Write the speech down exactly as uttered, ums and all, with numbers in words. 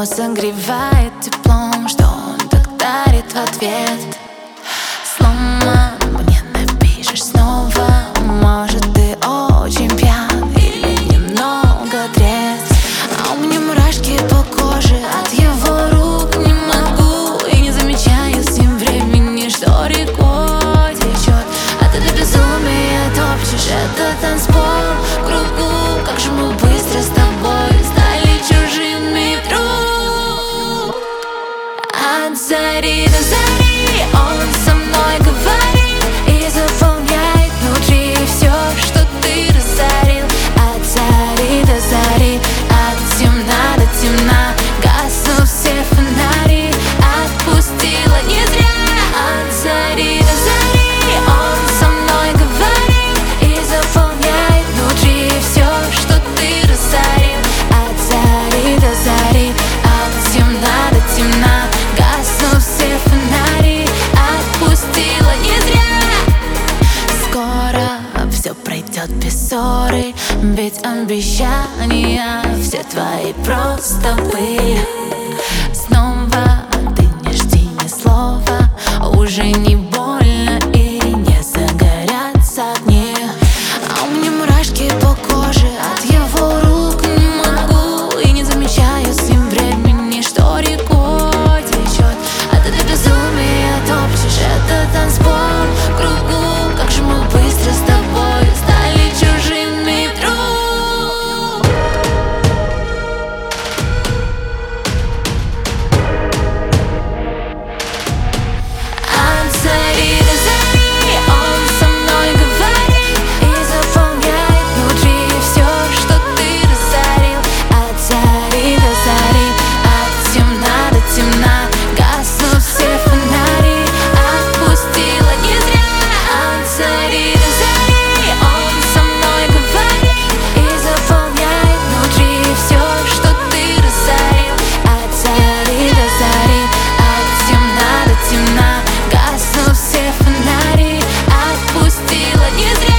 но согревает теплом, что он так дарит в ответ. Сломан, мне напишешь снова. Может, ты очень пьян или немного трезв. А у меня мурашки по коже от его рук. Не могу и не замечаю с ним времени, что рекой течет. А ты до безумия топчешь этот танцпол в кругу. Как же мы быстро с тобой стали чужими вдруг. От зари до зари он со мной говорит и заполняет внутри все, что ты разорил. От зари до зари, от темна до темна, гаснут все фонари. Отпустила не зря. От зари до зари он со мной говорит и заполняет внутри все, что ты разорил. От зари до зари, от темна до темна, гаснут все фонари. Отпустила не зря. Скоро все пройдет без ссоры, ведь обещания все твои просто были. Снова ты не жди ни слова, уже не больно и не загорятся огни. А у меня мурашки по коже от его рук. Не могу и не замечаю с ним времени, что рекой течет. А ты до безумия топчешь этот танцпол в кругу. Как же мы быстро с тобой стали чужими вдруг. От зари до зари он со мной говорит и заполняет внутри все, что ты разорил. От зари до зари, от темна до темна, гаснут все фонари. Отпустила не зря. От зари до зари он со мной говорит и заполняет внутри все, что ты разорил. От зари до зари, от темна до темна, гаснут все фонари. Отпустила не зря.